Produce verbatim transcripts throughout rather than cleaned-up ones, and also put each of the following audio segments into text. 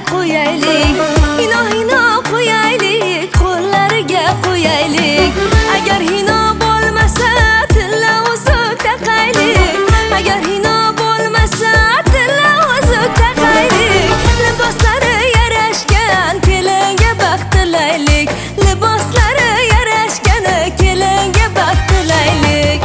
qo'yaylik, hino hino qo'yaylik, qo'llariga qo'yaylik. Agar hino bo'lmasa tilla uzuk taqaylik, agar hino bo'lmasa tilla uzuk taqaylik. Liboslari yarashgan kelinga baxt tilaylik, liboslari yarashgan kelinga baxt tilaylik.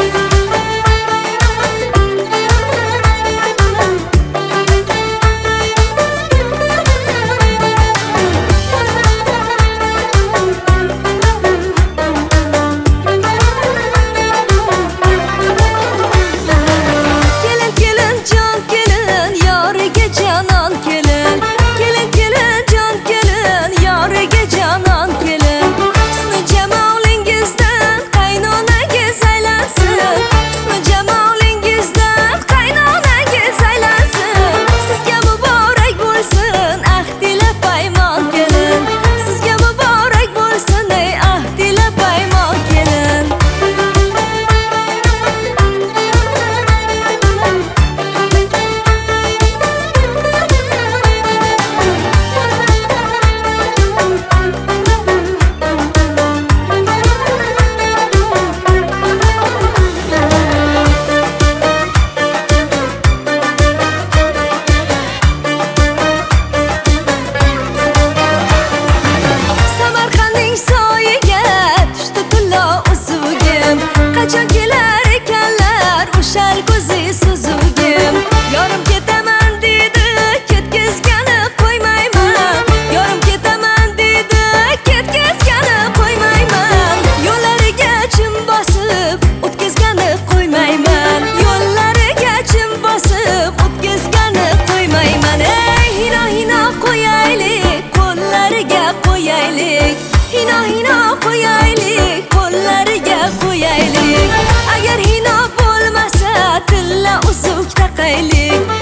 Qachon kelar ekanlar o'shal ko'zi suzugim? Yorim ketaman dedi, ketkizgani qo'ymayman. Yorim ketaman dedi, ketkizgani qo'ymayman. Yo'llariga chim bosib, o'tkazgani qo'ymayman. Yo'llariga chim bosib, o'tkazgani qo'ymayman. Ey hino hino qo'yaylik, qo'llariga qo'yaylik. Hino hino qo'yaylik, qo'llariga qo'yaylik. Agar hino bo'lmasa tilla uzuk taqaylik.